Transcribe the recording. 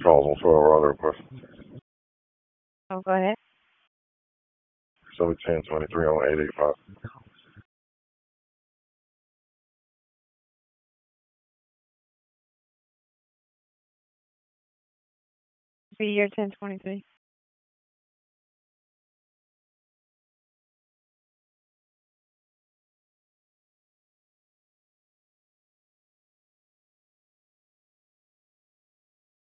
calls on 12 or other questions. Oh, go ahead. So 1023 on 885. Be year 1023.